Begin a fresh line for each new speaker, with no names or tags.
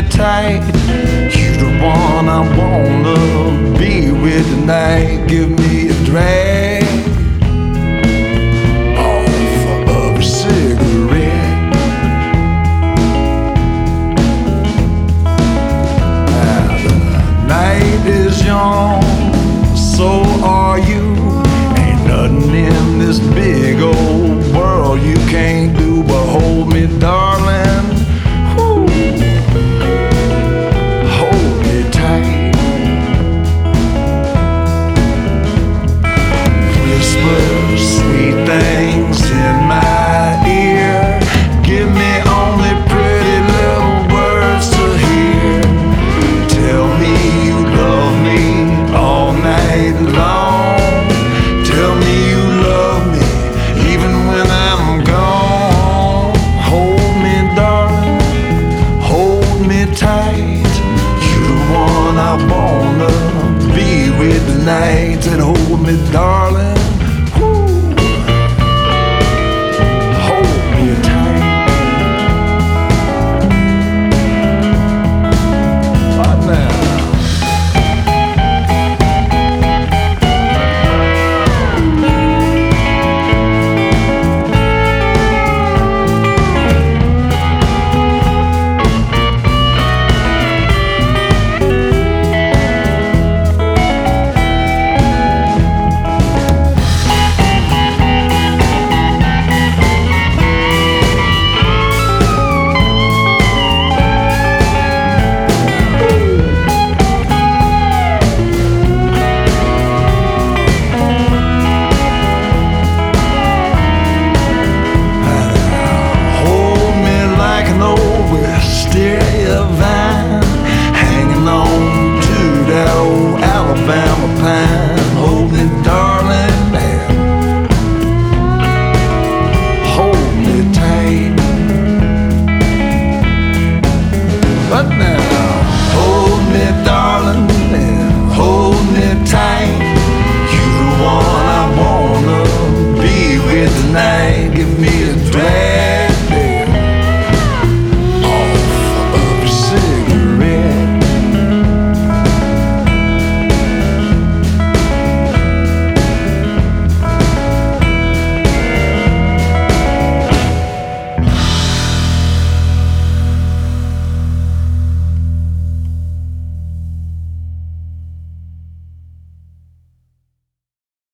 tight. You the one I wanna be with tonight. Give me a drag off of a cigarette. Now the night is young, so are you. Ain't nothing in this big old world you can't do but hold me, darling. Woo. Hold me tight. Whisper sweet things in my ear. Give me only pretty little words to hear. Tell me you love me all night long. Tell me you love me even when I'm gone. Hold me, darling, hold me tight. You the one I wanna be with tonight. And hold me, darling,